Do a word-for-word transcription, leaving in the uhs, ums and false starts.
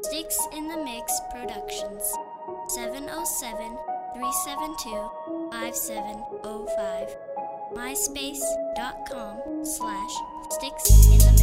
Sticks in the Mix Productions. seven oh seven, three seven two, five seven oh five. myspace.com slash sticks in the mix.